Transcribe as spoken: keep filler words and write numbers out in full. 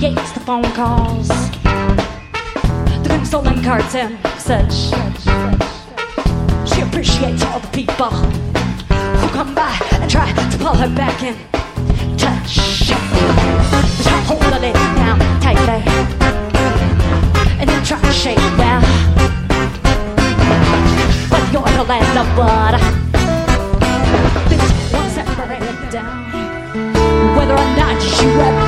appreciates the phone calls, the consoling cards and such. She appreciates all the people who come by and try to pull her back in touch. Try to hold her leg down tightly and then try to shake well. But you're the land of butter. This one separated down. Whether or not you ever